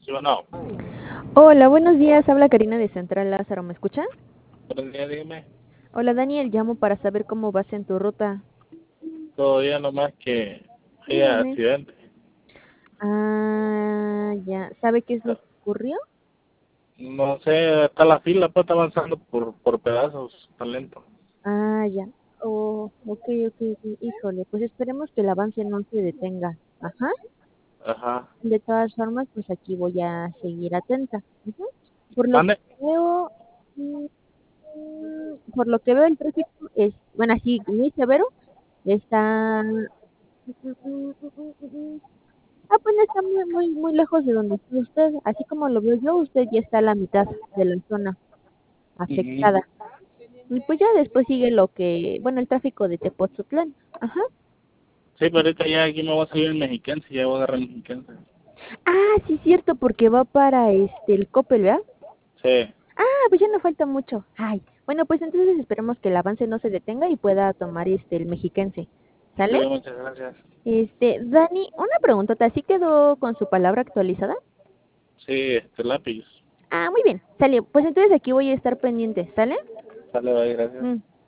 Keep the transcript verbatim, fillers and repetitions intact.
Sí, bueno, Hola, buenos días. Habla Karina de Central Lázaro. ¿Me escucha? buenos días, dime. Hola, Daniel. Llamo para saber cómo vas en tu ruta. Todavía nomás que haya Dígame. accidente. Ah, ya. ¿Sabe qué es lo que ocurrió? No sé, está la fila, pues está avanzando por, por pedazos, está lento. Ah, ya. Oh, ok, ok, ok. Híjole, pues esperemos que el avance no se detenga. Ajá. Ajá. De todas formas, pues aquí voy a seguir atenta. Ujú. Por lo que ¿Mande? veo, mm, por lo que veo el tráfico es, bueno, así muy severo. Está Ah, pues no está muy, muy, muy lejos de donde está usted. Así como lo veo yo, usted ya está a la mitad de la zona Ujú. afectada. Y pues ya después sigue lo que, bueno, el tráfico de Tepoztlán. Ajá. Sí, pero ahorita ya aquí me voy a salir el mexiquense, ya voy a agarrar el mexiquense. Ah, sí, cierto, porque va para este el Coppel, ¿verdad? Sí, Ah, pues ya no falta mucho. Ay, bueno, pues entonces esperemos que el avance no se detenga y pueda tomar este el mexiquense. sí, ¿Sale? muchas gracias. Este, Dani, una preguntota, ¿sí quedó con su palabra actualizada? Sí, este lápiz. Ah, muy bien, sale. Pues entonces aquí voy a estar pendiente, ¿sale? Sale, bye, gracias. Mm.